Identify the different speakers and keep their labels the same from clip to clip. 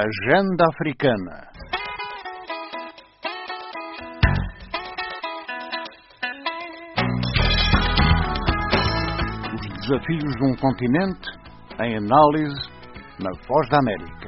Speaker 1: Agenda Africana. Os desafios de um continente em análise na Voz da América.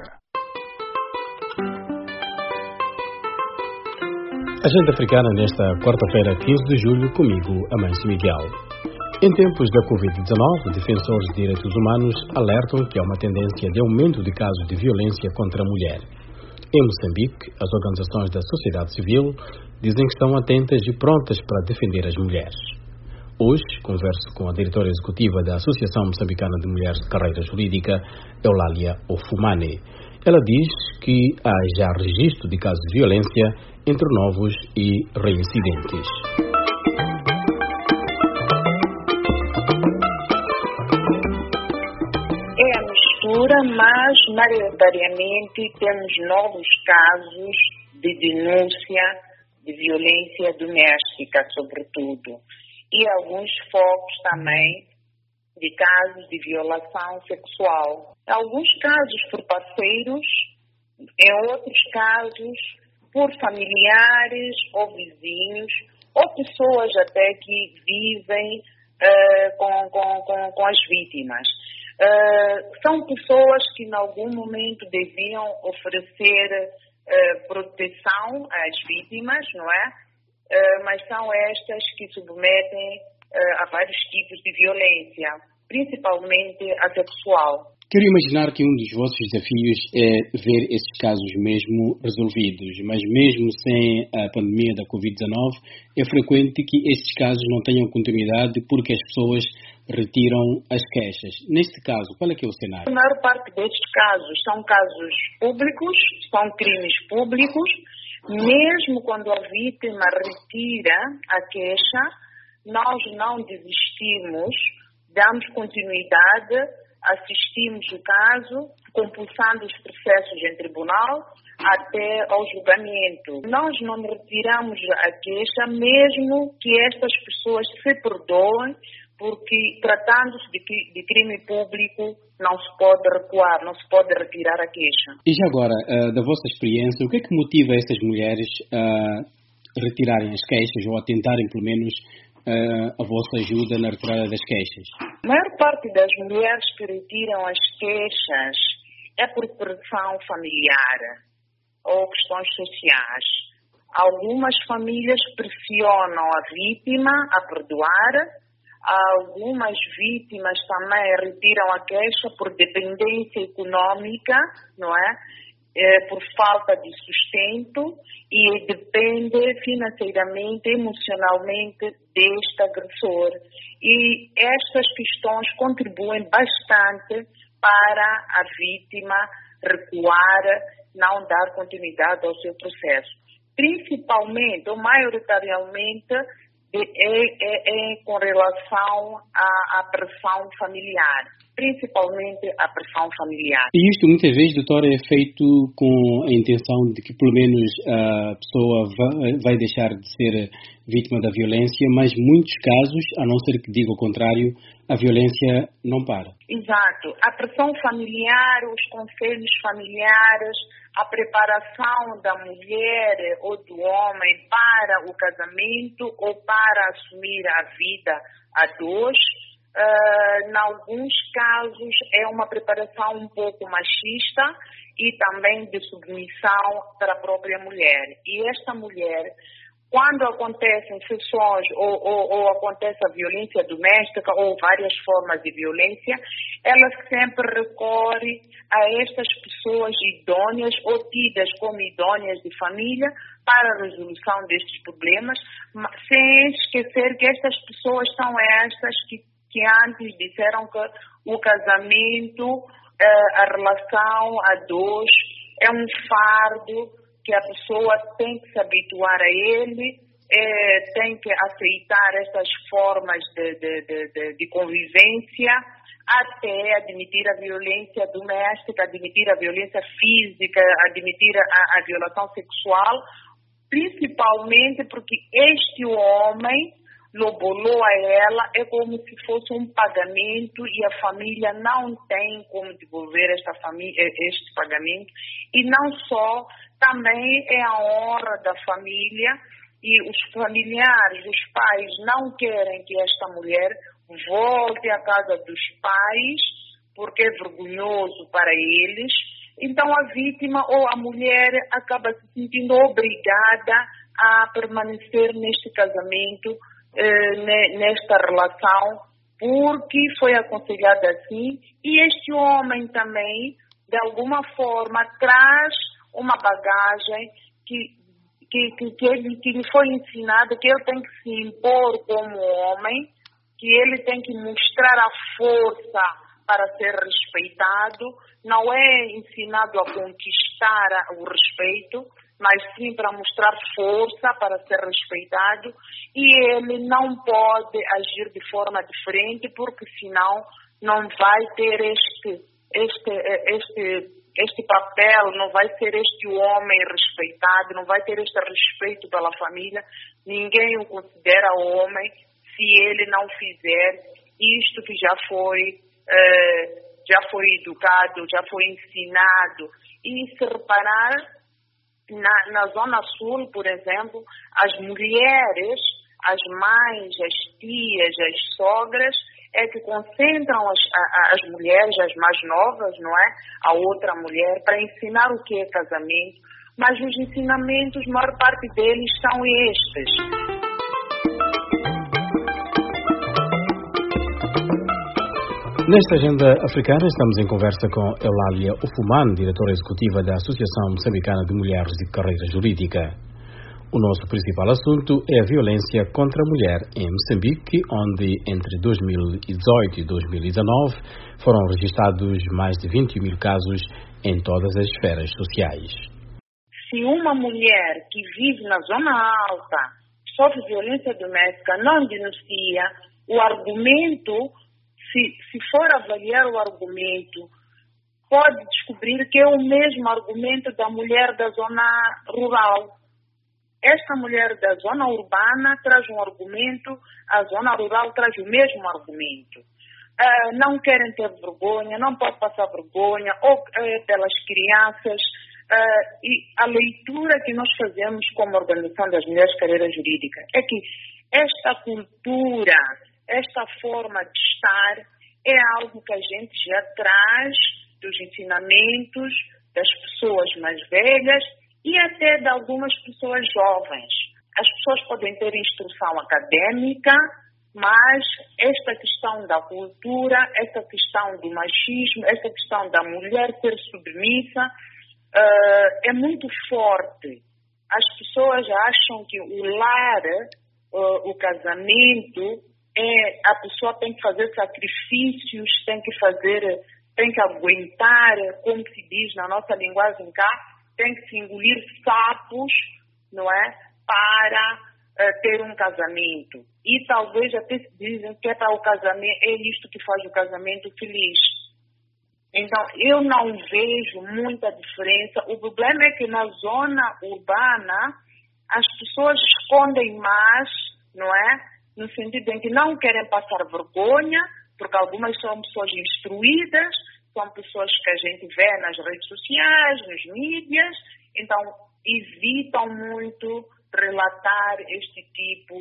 Speaker 2: Agenda Africana nesta quarta-feira, 15 de julho, comigo, Amâncio Miguel. Em tempos da Covid-19, defensores de direitos humanos alertam que há uma tendência de aumento de casos de violência contra a mulher. Em Moçambique, as organizações da sociedade civil dizem que estão atentas e prontas para defender as mulheres. Hoje, converso com a diretora executiva da Associação Moçambicana de Mulheres de Carreira Jurídica, Eulália Ofumane. Ela diz que há já registro de casos de violência entre novos e reincidentes.
Speaker 3: É a mistura, mas maioritariamente temos novos casos de denúncia de violência doméstica, sobretudo, e alguns focos também de casos de violação sexual. Alguns casos por parceiros, em outros casos por familiares ou vizinhos, ou pessoas até que vivem com as vítimas. São pessoas que em algum momento deviam oferecer proteção às vítimas, não é? Mas são estas que submetem a vários tipos de violência, principalmente a sexual.
Speaker 2: Quero imaginar que um dos vossos desafios é ver esses casos mesmo resolvidos, mas mesmo sem a pandemia da Covid-19, é frequente que estes casos não tenham continuidade porque as pessoas retiram as queixas. Neste caso, qual é que é o cenário?
Speaker 3: A maior parte destes casos são casos públicos, são crimes públicos. Mesmo quando a vítima retira a queixa, nós não desistimos, damos continuidade, assistimos o caso, compulsando os processos em tribunal até ao julgamento. Nós não retiramos a queixa, mesmo que estas pessoas se perdoem, porque tratando-se de crime público não se pode recuar, não se pode retirar a queixa.
Speaker 2: E já agora, da vossa experiência, o que é que motiva essas mulheres a retirarem as queixas ou a tentarem pelo menos a vossa ajuda na retirada das queixas?
Speaker 3: A maior parte das mulheres que retiram as queixas é por pressão familiar ou questões sociais. Algumas famílias pressionam a vítima a perdoar. Algumas vítimas também retiram a queixa por dependência econômica, não é? Por falta de sustento e depende financeiramente, emocionalmente deste agressor. E estas questões contribuem bastante para a vítima recuar, não dar continuidade ao seu processo. Principalmente, ou maioritariamente, é com relação à pressão familiar, principalmente a pressão familiar.
Speaker 2: E isto muitas vezes, doutora, é feito com a intenção de que pelo menos a pessoa vai deixar de ser vítima da violência, mas muitos casos, a não ser que diga o contrário, a violência não para.
Speaker 3: Exato. A pressão familiar, os conselhos familiares, a preparação da mulher ou do homem para o casamento ou para assumir a vida a dois, em alguns casos é uma preparação um pouco machista e também de submissão para a própria mulher. E esta mulher, quando acontecem sessões ou acontece a violência doméstica ou várias formas de violência, ela sempre recorre a estas pessoas idôneas ou tidas como idôneas de família para a resolução destes problemas, sem esquecer que estas pessoas são estas que antes disseram que o casamento, a relação a dois, é um fardo que a pessoa tem que se habituar a ele, tem que aceitar essas formas de convivência, até admitir a violência doméstica, admitir a violência física, admitir a violação sexual, principalmente porque este homem lobolou a ela, é como se fosse um pagamento e a família não tem como devolver este pagamento. E não só, também é a honra da família e os familiares, os pais não querem que esta mulher volte à casa dos pais porque é vergonhoso para eles. Então a vítima ou a mulher acaba se sentindo obrigada a permanecer neste casamento, nesta relação, porque foi aconselhada assim. E este homem também, de alguma forma, traz uma bagagem que lhe foi ensinada, que ele tem que se impor como homem, que ele tem que mostrar a força para ser respeitado. Não é ensinado a conquistar o respeito, mas sim para mostrar força para ser respeitado. E ele não pode agir de forma diferente, porque senão não vai ter este papel, não vai ser este homem respeitado, não vai ter este respeito pela família. Ninguém o considera homem se ele não fizer isto que já foi educado, já foi ensinado. E se reparar, na Zona Sul, por exemplo, as mulheres, as mães, as tias, as sogras, é que concentram as mulheres, as mais novas, não é? A outra mulher, para ensinar o que é casamento. Mas os ensinamentos, a maior parte deles são estes.
Speaker 2: Nesta agenda africana, estamos em conversa com Eulália Ufuman, diretora executiva da Associação Moçambicana de Mulheres de Carreira Jurídica. O nosso principal assunto é a violência contra a mulher em Moçambique, onde entre 2018 e 2019 foram registrados mais de 21 mil casos em todas as esferas sociais.
Speaker 3: Se uma mulher que vive na zona alta sofre violência doméstica, não denuncia, o argumento, se for avaliar o argumento, pode descobrir que é o mesmo argumento da mulher da zona rural. Esta mulher da zona urbana traz um argumento, a zona rural traz o mesmo argumento. Não querem ter vergonha, não pode passar vergonha, ou pelas crianças. E a leitura que nós fazemos como Organização das Mulheres de Carreira Jurídica é que esta cultura, esta forma de estar, é algo que a gente já traz dos ensinamentos das pessoas mais velhas e até de algumas pessoas jovens. As pessoas podem ter instrução acadêmica, mas esta questão da cultura, esta questão do machismo, esta questão da mulher ser submissa, é muito forte. As pessoas acham que o lar, o casamento, a pessoa tem que fazer sacrifícios, tem que aguentar, como se diz na nossa linguagem cá, tem que se engolir sapos, não é? Para ter um casamento. E talvez até se dizem que é para o casamento, é isto que faz o casamento feliz. Então, eu não vejo muita diferença. O problema é que na zona urbana as pessoas escondem mais, não é? No sentido em que não querem passar vergonha, porque algumas são pessoas instruídas, são pessoas que a gente vê nas redes sociais, nos mídias, então evitam muito relatar este tipo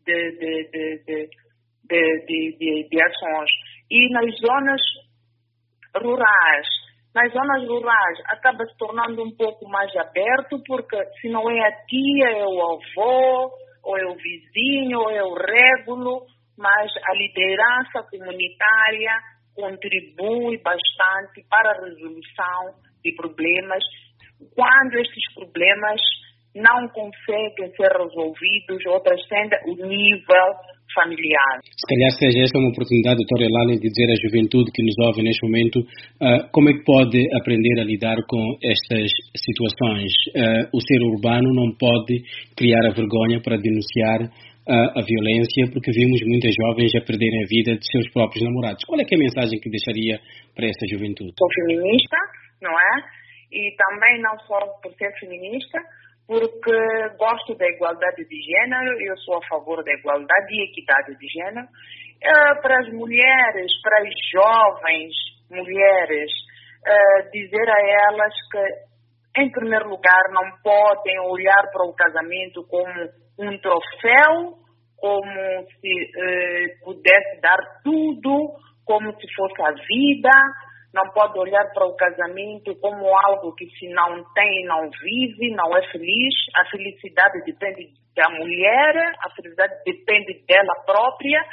Speaker 3: de ações. E nas zonas rurais acaba se tornando um pouco mais aberto, porque se não é a tia, é o avô, ou é o vizinho, ou é o régulo, mas a liderança comunitária contribui bastante para a resolução de problemas, quando estes problemas não conseguem ser resolvidos ou transcendem o nível familiar.
Speaker 2: Se calhar seja esta uma oportunidade, doutora Eulália, de dizer à juventude que nos ouve neste momento como é que pode aprender a lidar com estas situações. O ser urbano não pode criar a vergonha para denunciar a violência, porque vimos muitas jovens a perderem a vida de seus próprios namorados. Qual é que é a mensagem que deixaria para esta juventude?
Speaker 3: Sou feminista, não é? E também não só por ser feminista, porque gosto da igualdade de gênero, eu sou a favor da igualdade e equidade de gênero. Para as mulheres, para as jovens mulheres, dizer a elas que, em primeiro lugar, não podem olhar para o casamento como um troféu, como se pudesse dar tudo, como se fosse a vida. Não pode olhar para o casamento como algo que, se não tem, não vive, não é feliz. A felicidade depende da mulher, a felicidade depende dela própria.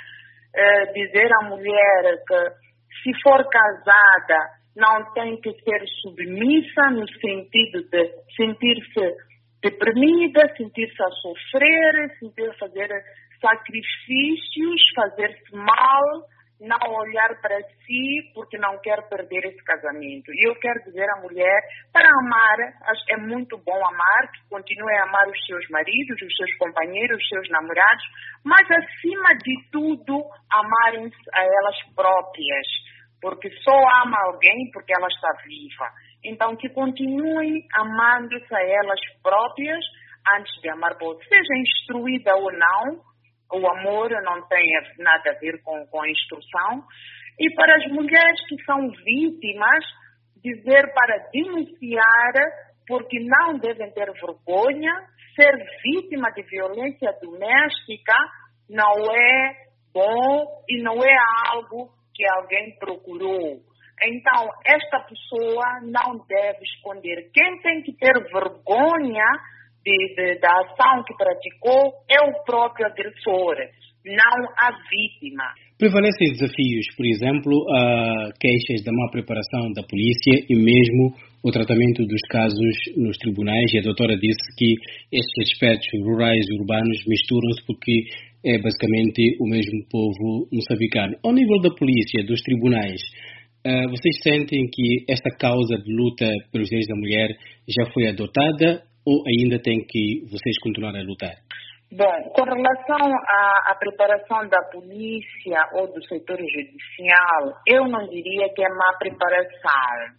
Speaker 3: Dizer à mulher que, se for casada, não tem que ser submissa, no sentido de sentir-se deprimida, sentir-se a sofrer, sentir fazer sacrifícios, fazer-se mal, não olhar para si porque não quer perder esse casamento. E eu quero dizer à mulher, para amar, é muito bom amar, que continue a amar os seus maridos, os seus companheiros, os seus namorados, mas acima de tudo, amarem-se a elas próprias, porque só ama alguém porque ela está viva. Então, que continuem amando-se a elas próprias antes de amar para outros, seja instruída ou não. O amor não tem nada a ver com a instrução. E para as mulheres que são vítimas, dizer para denunciar, porque não devem ter vergonha. Ser vítima de violência doméstica não é bom e não é algo que alguém procurou. Então, esta pessoa não deve esconder. Quem tem que ter vergonha da ação que praticou é o próprio agressor, não a vítima.
Speaker 2: Prevalecem desafios, por exemplo, queixas da má preparação da polícia e mesmo o tratamento dos casos nos tribunais. E a doutora disse que estes aspectos rurais e urbanos misturam-se porque é basicamente o mesmo povo moçambicano. Ao nível da polícia, dos tribunais, vocês sentem que esta causa de luta pelos direitos da mulher já foi adotada ou ainda tem que vocês continuar a lutar?
Speaker 3: Bom, com relação à preparação da polícia ou do setor judicial, eu não diria que é má preparação.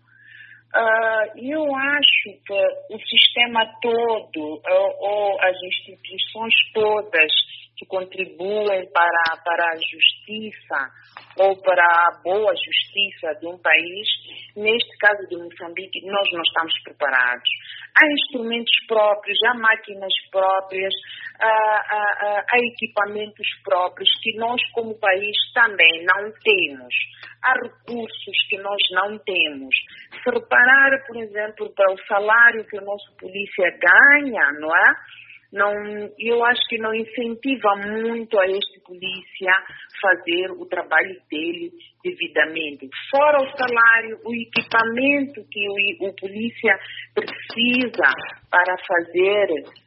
Speaker 3: Eu acho que o sistema todo ou as instituições todas que contribuem para a justiça ou para a boa justiça de um país, neste caso de Moçambique, nós não estamos preparados. Há instrumentos próprios, há máquinas próprias, há equipamentos próprios que nós como país também não temos. Há recursos que nós não temos. Se reparar, por exemplo, para o salário que o nosso polícia ganha, não é? Eu acho que não incentiva muito a este polícia fazer o trabalho dele devidamente. Fora o salário, o equipamento que o polícia precisa para fazer,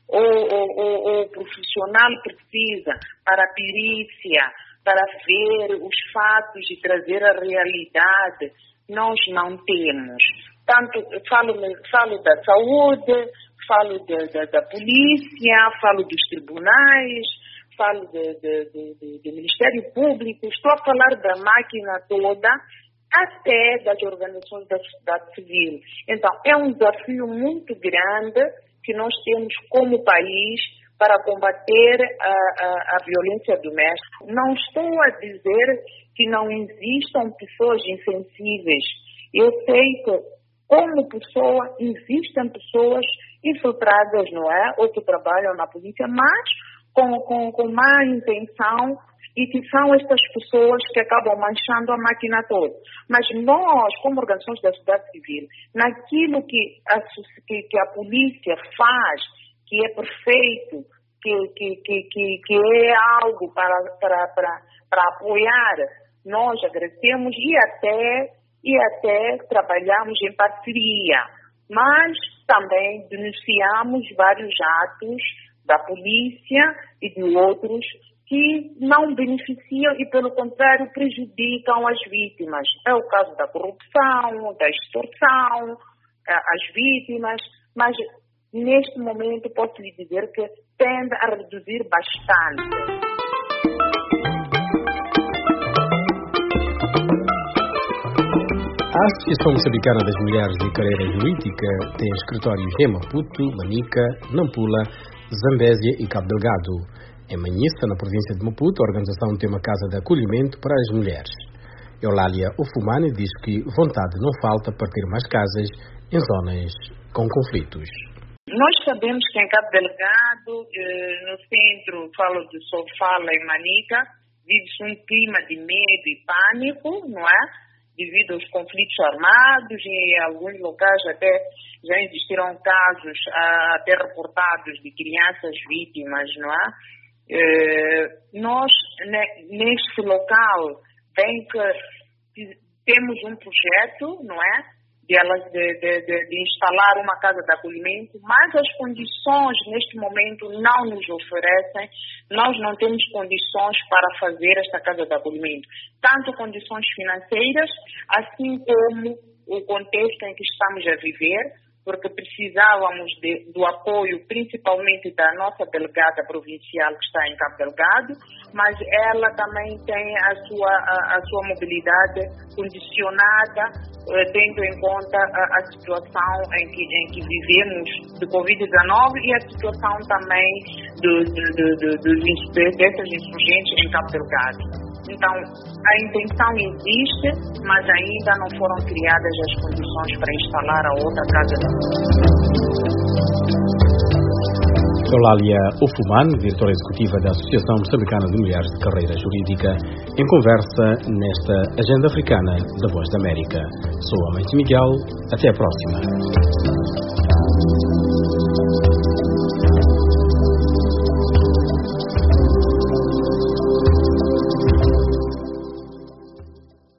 Speaker 3: ou o profissional precisa para a perícia, para ver os fatos e trazer a realidade, nós não temos. Tanto falo da saúde, falo da polícia, falo dos tribunais, falo do Ministério Público, estou a falar da máquina toda, até das organizações da sociedade civil. Então, é um desafio muito grande que nós temos como país para combater a violência doméstica. Não estou a dizer que não existam pessoas insensíveis. Eu sei que, como pessoa, existem pessoas infiltradas, não é? Ou que trabalham na polícia, mas com má intenção, e que são estas pessoas que acabam manchando a máquina toda. Mas nós, como organizações da sociedade civil, naquilo que a polícia faz, que é perfeito, que é algo para apoiar, nós agradecemos e até trabalhamos em parceria. Mas também denunciamos vários atos da polícia e de outros que não beneficiam e, pelo contrário, prejudicam as vítimas. É o caso da corrupção, da extorsão, as vítimas, mas neste momento posso lhe dizer que tende a reduzir bastante.
Speaker 2: Há A Associação Moçambicana das Mulheres de Carreira Jurídica tem escritórios em Maputo, Manica, Nampula, Zambésia e Cabo Delgado. Em Manhissa, na província de Maputo, a organização tem uma casa de acolhimento para as mulheres. Eulália Ofumani diz que vontade não falta para ter mais casas em zonas com conflitos.
Speaker 3: Nós sabemos que em Cabo Delgado, no centro, falo de Sofala e Manica, vive-se um clima de medo e pânico, não é? Devido aos conflitos armados e em alguns locais até já existiram casos até reportados de crianças vítimas, não é? Nós, neste local, temos um projeto, não é? De instalar uma casa de acolhimento, mas as condições neste momento não nos oferecem, nós não temos condições para fazer esta casa de acolhimento, tanto condições financeiras, assim como o contexto em que estamos a viver, porque precisávamos do apoio principalmente da nossa delegada provincial que está em Cabo Delgado, mas ela também tem a sua mobilidade condicionada, tendo em conta a situação em que vivemos de Covid-19 e a situação também dessas insurgentes em Cabo Delgado. Então, a intenção existe, mas ainda não foram criadas as condições para instalar a outra casa de acolhimento.
Speaker 2: Eulália Ofumani, diretora executiva da Associação Moçambicana de Mulheres de Carreira Jurídica, em conversa nesta Agenda Africana da Voz da América. Sou Amante Miguel, até a próxima.